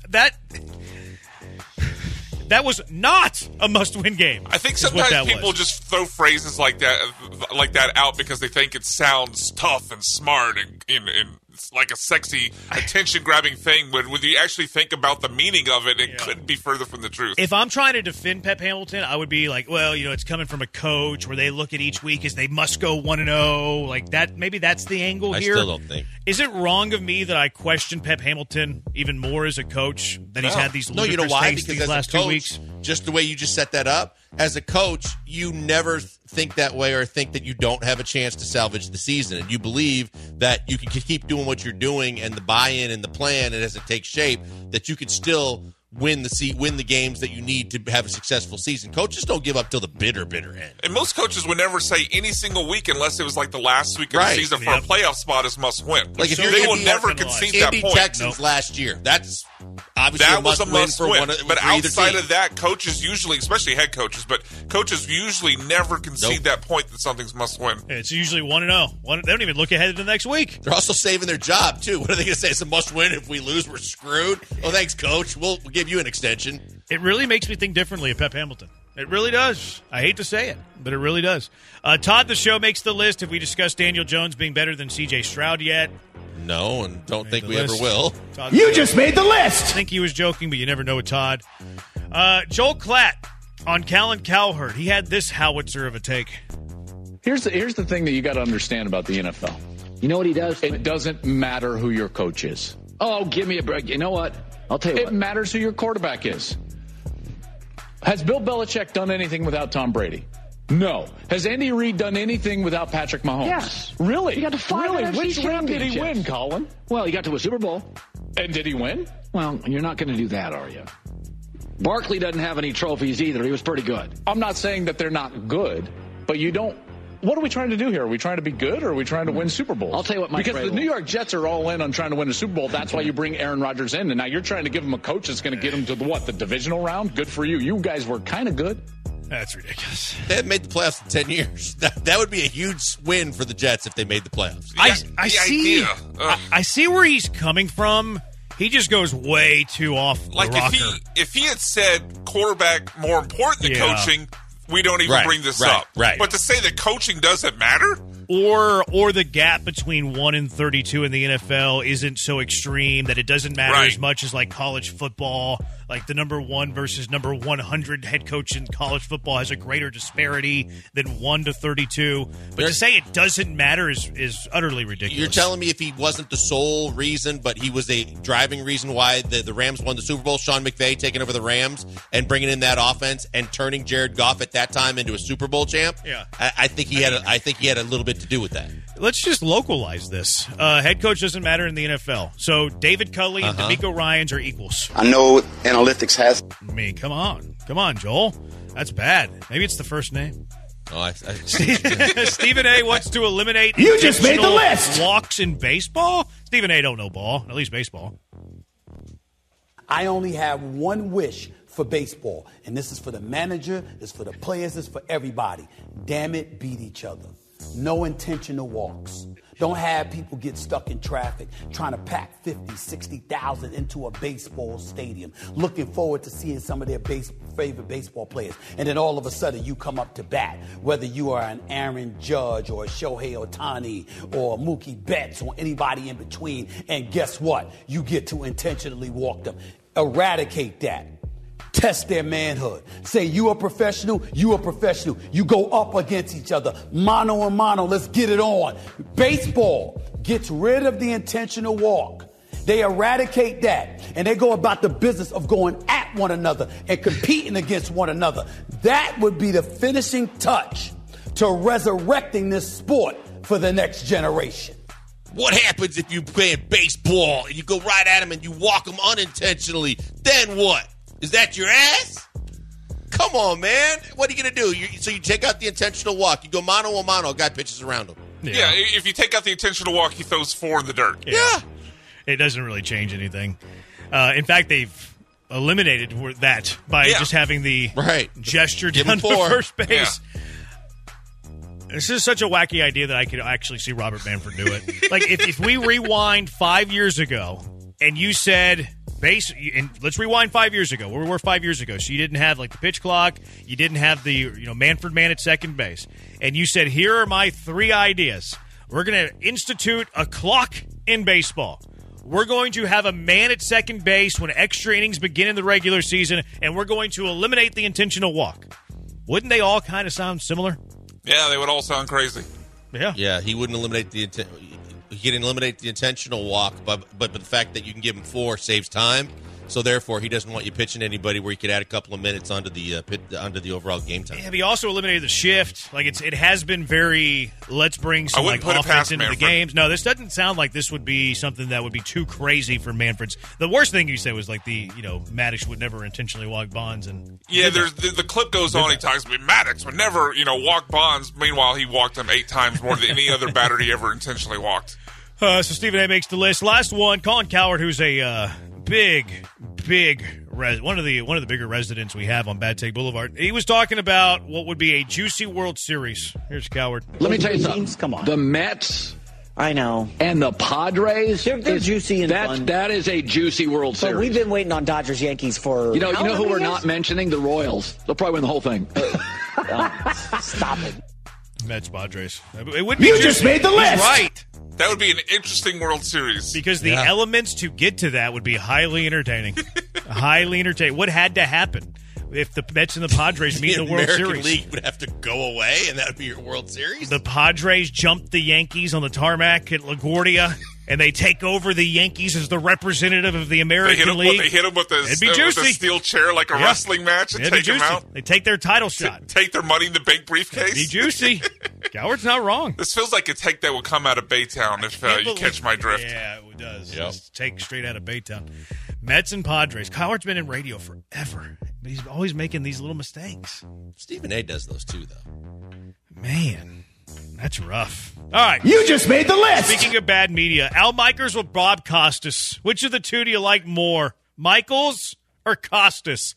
That was not a must-win game. I think sometimes people just throw phrases like that out because they think it sounds tough and smart and like a sexy, attention-grabbing thing. When you actually think about the meaning of it, it couldn't be further from the truth. If I'm trying to defend Pep Hamilton, I would be like, well, it's coming from a coach where they look at each week as they must go 1-0. Like that, maybe that's the angle here. I still don't think. Is it wrong of me that I question Pep Hamilton even more as a coach than he's had these ludicrous you know why? takes Because these last as a coach, 2 weeks? just the way you just set that up, as a coach, you never think that way or think that you don't have a chance to salvage the season. And you believe that you can keep doing what you're doing and the buy-in and the plan, and as it takes shape, that you can still win the games that you need to have a successful season. Coaches don't give up till the bitter end. And most coaches would never say any single week unless it was like the last week of the season for a playoff spot is must win. Like if they will never concede that point. Texans last year, that's obviously that was a must win. But outside team. of that, coaches usually, especially head coaches, but coaches usually never concede that point that something's must win. It's usually 1-0. They don't even look ahead to the next week. They're also saving their job too. What are they going to say? It's a must win. If we lose, we're screwed. Oh, thanks, coach. We'll give you an extension. It really makes me think differently of Pep Hamilton. It really does. I hate to say it, but it really does. Todd, the show makes the list. Have we discussed Daniel Jones being better than C.J. Stroud yet? No, and don't think we ever will. You just made the list. I think he was joking, but you never know with Todd. Joel Klatt on Callan Cowherd. He had this howitzer of a take. Here's the thing that you got to understand about the NFL. You know what he does? It doesn't matter who your coach is. Oh, give me a break. You know what? I'll tell you what. It matters who your quarterback is. Has Bill Belichick done anything without Tom Brady? No. Has Andy Reid done anything without Patrick Mahomes? Yes. Really? He got to 5 Really? NFC Which ring did he win, Colin? Well, he got to a Super Bowl. And did he win? Well, you're not going to do that, are you? Barkley doesn't have any trophies either. He was pretty good. I'm not saying that they're not good, but you don't. What are we trying to do here? Are we trying to be good or are we trying to win Super Bowls? I'll tell you what, Mike because Vrabel. The New York Jets are all in on trying to win a Super Bowl. That's why you bring Aaron Rodgers in. And now you're trying to give him a coach that's going to get him to the divisional round? Good for you. You guys were kind of good. That's ridiculous. They haven't made the playoffs in 10 years. That would be a huge win for the Jets if they made the playoffs. I see where he's coming from. He just goes way too off the rocker. If he had said quarterback more important than coaching, we don't even bring this up. Right. But to say that coaching doesn't matter? Or the gap between 1 and 32 in the NFL isn't so extreme that it doesn't matter as much as like college football. Like the number 1 versus number 100 head coach in college football has a greater disparity than 1 to 32. But to say it doesn't matter is utterly ridiculous. You're telling me if he wasn't the sole reason, but he was a driving reason why the Rams won the Super Bowl, Sean McVay taking over the Rams and bringing in that offense and turning Jared Goff at that time into a Super Bowl champ? Yeah. I think he had a little bit to do with that. Let's just localize this. Head coach doesn't matter in the NFL. So David Culley and DeMeco Ryans are equals. I know analytics has. I mean, come on, Joel. That's bad. Maybe it's the first name. Oh, Stephen A. wants to eliminate. You just made the list. Walks in baseball. Stephen A. don't know ball, at least baseball. I only have one wish for baseball, and this is for the manager, it's for the players, it's for everybody. Damn it, beat each other. No intentional walks. Don't have people get stuck in traffic trying to pack 50, 60,000 into a baseball stadium, looking forward to seeing some of their favorite baseball players. And then all of a sudden you come up to bat, whether you are an Aaron Judge or a Shohei Ohtani or a Mookie Betts or anybody in between. And guess what? You get to intentionally walk them. Eradicate that. Test their manhood. Say you a professional, you a professional. You go up against each other. Mano a mano, let's get it on. Baseball gets rid of the intentional walk. They eradicate that. And they go about the business of going at one another and competing against one another. That would be the finishing touch to resurrecting this sport for the next generation. What happens if you play baseball and you go right at them and you walk them unintentionally? Then what? Is that your ass? Come on, man. What are you going to do? So you take out the intentional walk. You go mano a mano. A guy pitches around him. Yeah, if you take out the intentional walk, he throws 4 in the dirt. Yeah. It doesn't really change anything. In fact, they've eliminated that by just having the gesture down to first base. Yeah. This is such a wacky idea that I could actually see Robert Manfred do it. Like, if we rewind 5 years ago and you said... and let's rewind 5 years ago. Where we were 5 years ago. So you didn't have like the pitch clock. You didn't have the Manfred man at second base. And you said, here are my 3 ideas. We're going to institute a clock in baseball. We're going to have a man at second base when extra innings begin in the regular season, and we're going to eliminate the intentional walk. Wouldn't they all kind of sound similar? Yeah, they would all sound crazy. Yeah. Yeah, he wouldn't eliminate the he can eliminate the intentional walk, but the fact that you can give him 4 saves time. So therefore, he doesn't want you pitching anybody where you could add a couple of minutes onto the overall game time. Yeah, he also eliminated the shift. Like it has been very. Let's bring some offense into the games. No, this doesn't sound like this would be something that would be too crazy for Manfred's. The worst thing you said was like Maddox would never intentionally walk Bonds, and there's the clip goes on. He talks about Maddox would never walk Bonds. Meanwhile, he walked him 8 times more than any other batter he ever intentionally walked. So Stephen A makes the list. Last one, Colin Cowherd, who's a big one of the bigger residents we have on Bad Take Boulevard. He was talking about what would be a juicy World Series. Here's Cowherd. Let me tell you something. Come on. The Mets, I know, and the Padres. They're juicy and fun. That is a juicy World Series. But we've been waiting on Dodgers Yankees for you know who we're not mentioning? The Royals. They'll probably win the whole thing. Stop it. Mets, Padres. It would be you juicy. Just made the list. He's right. That would be an interesting World Series. Because the elements to get to that would be highly entertaining. Highly entertaining. What had to happen if the Mets and the Padres meet in the World American Series? League would have to go away, and that would be your World Series? The Padres jumped the Yankees on the tarmac at LaGuardia, and they take over the Yankees as the representative of the American League. They hit them with a steel chair like a wrestling match and take them out. They take their title shot. Take their money in the bank briefcase. It'd be juicy. Coward's not wrong. This feels like a take that would come out of Baytown if you catch my drift. Yeah, it does. Yep. It's take straight out of Baytown. Mets and Padres. Coward's been in radio forever, but he's always making these little mistakes. Stephen A. does those too, though. Man, that's rough. All right. You just made the list. Speaking of bad media, Al Michaels or Bob Costas? Which of the two do you like more, Michaels or Costas?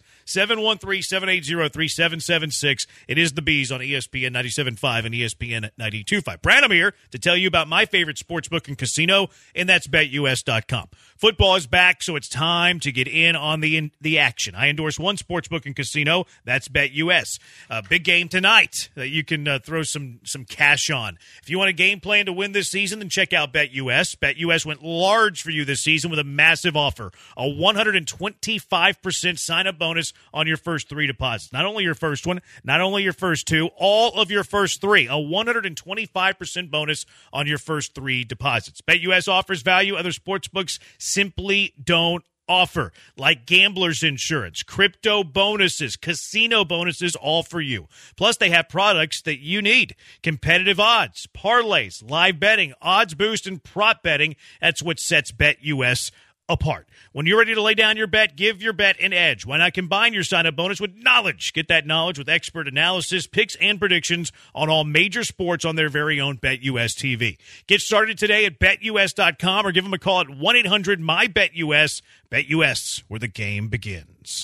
713-780-3776. It is the Bees on ESPN 97.5 and ESPN 92.5. Brad, I'm here to tell you about my favorite sportsbook and casino, and that's BetUS.com. Football is back, so it's time to get in on the action. I endorse one sportsbook and casino, that's BetUS. A big game tonight that you can throw some cash on. If you want a game plan to win this season, then check out BetUS. BetUS went large for you this season with a massive offer, a 125% sign-up bonus on your first 3 deposits. Not only your first one, not only your first 2, all of your first 3. A 125% bonus on your first 3 deposits. BetUS offers value other sportsbooks simply don't offer, like gambler's insurance, crypto bonuses, casino bonuses, all for you. Plus, they have products that you need. Competitive odds, parlays, live betting, odds boost, and prop betting. That's what sets BetUS apart. When you're ready to lay down your bet, give your bet an edge. Why not combine your sign-up bonus with knowledge? Get that knowledge with expert analysis, picks, and predictions on all major sports on their very own BetUS TV. Get started today at BetUS.com or give them a call at 1-800-MY-BetUS. BetUS, where the game begins.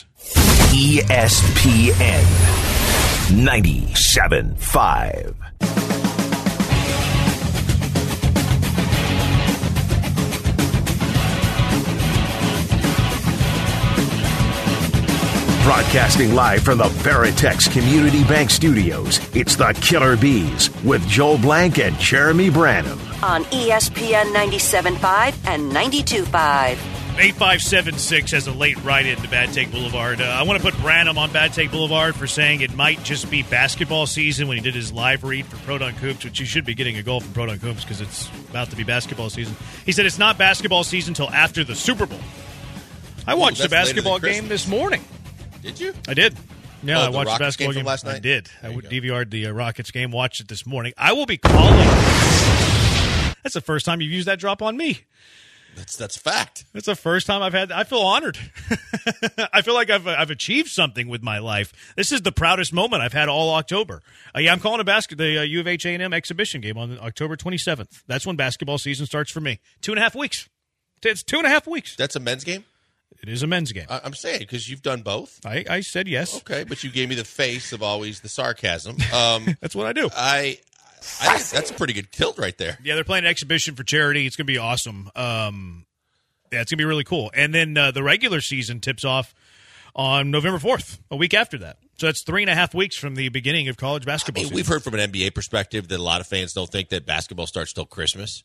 ESPN 97.5. Broadcasting live from the Veritex Community Bank Studios, it's the Killer Bees with Joel Blank and Jeremy Branham. On ESPN 97.5 and 92.5. 8576 has a late write-in to Bad Take Boulevard. I want to put Branham on Bad Take Boulevard for saying it might just be basketball season when he did his live read for Proton Coops, which you should be getting a goal from Proton Coops because it's about to be basketball season. He said it's not basketball season until after the Super Bowl. I watched the basketball game this morning. Did you? I did. Yeah, I watched the basketball game last night. I did. I DVR'd the Rockets game, watched it this morning. I will be calling. That's the first time you've used that drop on me. That's fact. It's the first time I've had. I feel honored. I feel like I've achieved something with my life. This is the proudest moment I've had all October. Yeah, I'm calling the U of H A&M exhibition game on October 27th. That's when basketball season starts for me. 2.5 weeks. It's 2.5 weeks. That's a men's game? It is a men's game. I'm saying because you've done both. I said yes. Okay, but you gave me the face of always the sarcasm. That's what I do. I think that's a pretty good tilt right there. Yeah, they're playing an exhibition for charity. It's going to be awesome. Yeah, it's going to be really cool. And then the regular season tips off on November 4th, a week after that. So that's 3.5 weeks from the beginning of college basketball season. We've heard from an NBA perspective that a lot of fans don't think that basketball starts till Christmas.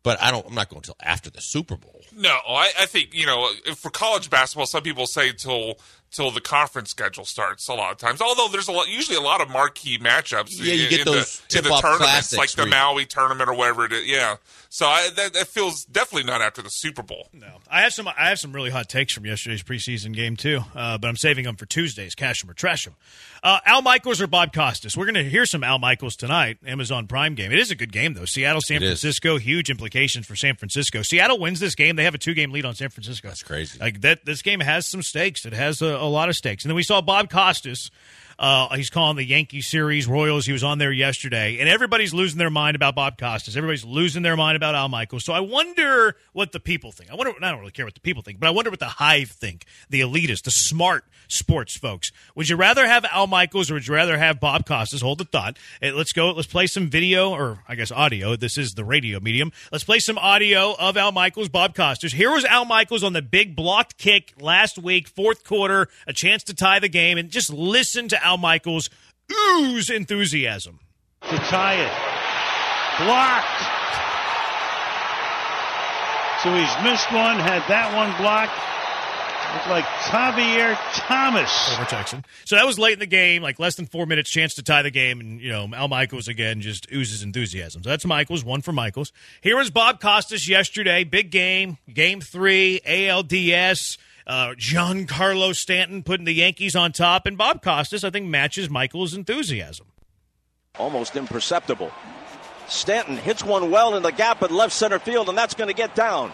but I'm not going until after the Super Bowl. No, I think, for college basketball, some people say till the conference schedule starts a lot of times. Although there's usually a lot of marquee matchups. Yeah, you get those in the tournaments, like the Maui tournament or whatever it is. Yeah, so that feels definitely not after the Super Bowl. No, I have some really hot takes from yesterday's preseason game too, but I'm saving them for Tuesdays. Cash them or trash them. Al Michaels or Bob Costas? We're going to hear some Al Michaels tonight. Amazon Prime game. It is a good game though. Seattle, San Francisco. Huge implications for San Francisco. Seattle wins this game. They have a 2-game lead on San Francisco. That's crazy. Like that. This game has some stakes. It has a lot of stakes. And then we saw Bob Costas. He's calling the Yankee series, Royals. He was on there yesterday, and everybody's losing their mind about Bob Costas. Everybody's losing their mind about Al Michaels. So I wonder what the people think. I don't really care what the people think, but I wonder what the hive think, the elitists, the smart sports folks. Would you rather have Al Michaels or would you rather have Bob Costas? Hold the thought. Let's go. Let's play some video, or I guess audio. This is the radio medium. Let's play some audio of Al Michaels, Bob Costas. Here was Al Michaels on the big blocked kick last week, fourth quarter, a chance to tie the game, and just listen to Al Michaels ooze enthusiasm. To tie it. Blocked. So he's missed one, had that one blocked. Looked like Javier Thomas. Over Texan. So that was late in the game, like less than 4 minutes, chance to tie the game. And, Al Michaels, again, just oozes enthusiasm. So that's Michaels, one for Michaels. Here was Bob Costas yesterday. Big game, Game 3, ALDS. Giancarlo Stanton putting the Yankees on top. And Bob Costas, I think, matches Michaels' enthusiasm. Almost imperceptible. Stanton hits one well in the gap at left center field, and that's going to get down.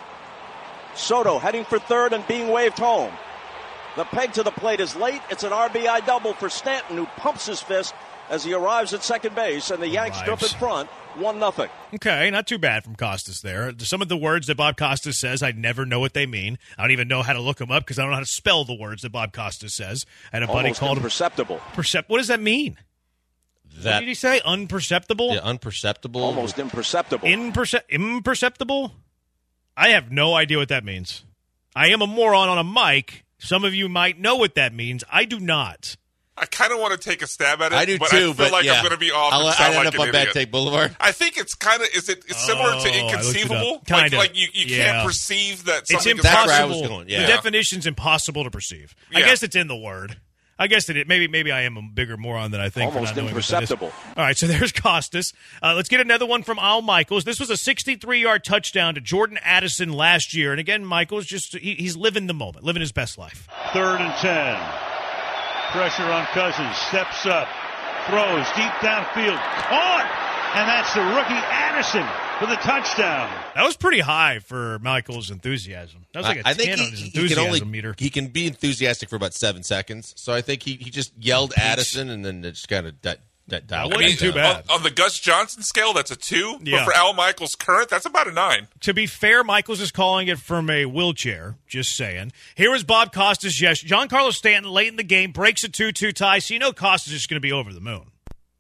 Soto heading for third and being waved home. The peg to the plate is late. It's an RBI double for Stanton, who pumps his fist as he arrives at second base, and the Yanks jump in front, 1-0. Okay, not too bad from Costas there. Some of the words that Bob Costas says, I never know what they mean. I don't even know how to look them up because I don't know how to spell the words that Bob Costas says. I had a buddy called imperceptible. What does that mean? What did he say? Unperceptible? Yeah, unperceptible. Almost imperceptible. Imperceptible? I have no idea what that means. I am a moron on a mic. Some of you might know what that means. I do not. I kind of want to take a stab at it. I do but too, I feel like I'm going to be off. I end up on Bad Take Boulevard. I think it's kind of it's similar to inconceivable. Like you can't perceive that something it's impossible. Is where I was going. Yeah. The definition's impossible to perceive. I guess it's in the word. I guess that maybe I am a bigger moron than I think. Almost imperceptible. All right, so there's Costas. Let's get another one from Al Michaels. This was a 63-yard touchdown to Jordan Addison last year. And again, Michaels he's living the moment, living his best life. 3rd and 10. Pressure on Cousins. Steps up. Throws deep downfield. Caught! And that's the rookie Addison for the touchdown. That was pretty high for Michael's enthusamthat was like a 10 on his enthusiasm meter. He can be enthusiastic for about 7 seconds. So I think he just yelled Addison and then it just kind of that wasn't too bad. On the Gus Johnson scale, that's a 2. Yeah. But for Al Michaels current, that's about a 9. To be fair, Michaels is calling it from a wheelchair. Just saying. Here is Bob Costas. Yes, Giancarlo Stanton late in the game breaks a 2-2 tie. So Costas is going to be over the moon.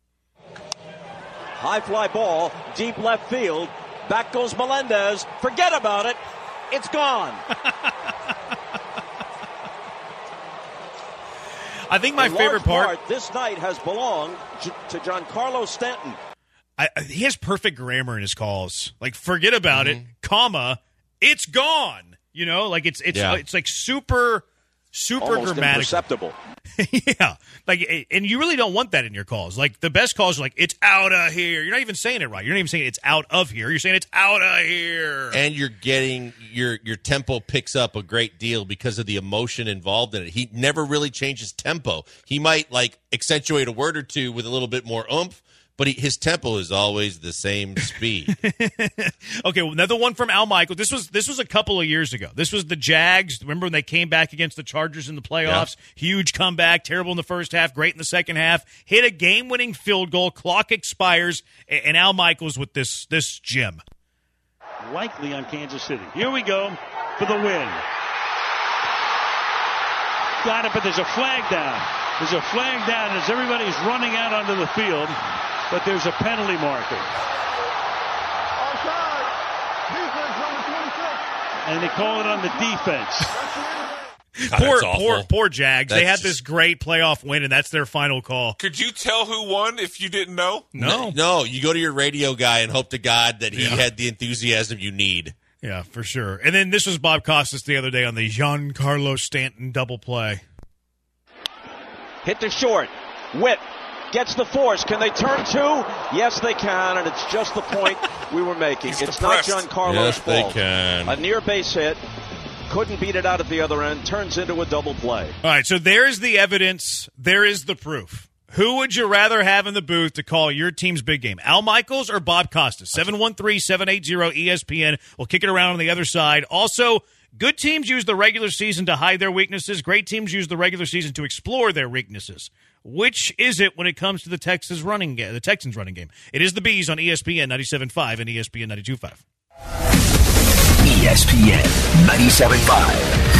High fly ball, deep left field. Back goes Melendez. Forget about it. It's gone. I think my favorite part this night has belonged to Giancarlo Stanton. He has perfect grammar in his calls. Like, forget about it, comma, it's gone. Like it's like super almost grammatical. Imperceptible. Yeah. Like, and you really don't want that in your calls. Like, the best calls are like, it's out of here. You're not even saying it right. You're not even saying it's out of here. You're saying it's out of here. And you're getting your tempo picks up a great deal because of the emotion involved in it. He never really changes tempo. He might accentuate a word or two with a little bit more oomph, but his tempo is always the same speed. Okay, another one from Al Michaels. This was a couple of years ago. This was the Jags. Remember when they came back against the Chargers in the playoffs? Yeah. Huge comeback, terrible in the first half, great in the second half. Hit a game-winning field goal. Clock expires, and Al Michaels with this gem. Likely on Kansas City. Here we go for the win. Got it, but there's a flag down. There's a flag down as everybody's running out onto the field. But there's a penalty marker. Offside. Defense number 26. And they call it on the defense. God, Poor Jags. They had That's this great playoff win, and that's their final call. Could you tell who won if you didn't know? No. You go to your radio guy and hope to God that he had the enthusiasm you need. Yeah, for sure. And then this was Bob Costas the other day on the Giancarlo Stanton double play. Hit the short. Witt gets the force. Can they turn two? Yes, they can, and it's just the point we were making. He's it's depressed. not Giancarlo's Yes, they fault. can. A near base hit. Couldn't beat it out at the other end. Turns into a double play. All right, so there's the evidence. There is the proof. Who would you rather have in the booth to call your team's big game? Al Michaels or Bob Costas? 713-780-ESPN. We'll kick it around on the other side. Also, good teams use the regular season to hide their weaknesses. Great teams use the regular season to explore their weaknesses. Which is it when it comes to the Texans running game? It is the Bees on ESPN 97.5 and ESPN 92.5. ESPN 97.5.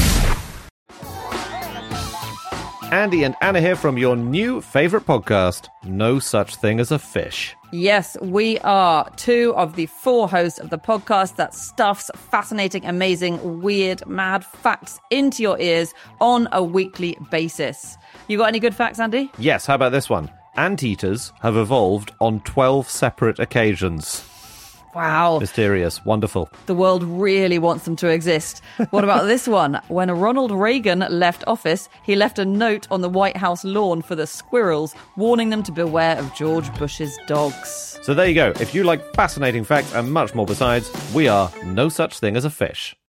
Andy and Anna here from your new favorite podcast, No Such Thing as a Fish. Yes, we are two of the four hosts of the podcast that stuffs fascinating, amazing, weird, mad facts into your ears on a weekly basis. You got any good facts, Andy? Yes, how about this one? Anteaters have evolved on 12 separate occasions. Wow. Mysterious. Wonderful. The world really wants them to exist. What about this one? When Ronald Reagan left office, he left a note on the White House lawn for the squirrels, warning them to beware of George Bush's dogs. So there you go. If you like fascinating facts and much more besides, we are No Such Thing as a Fish.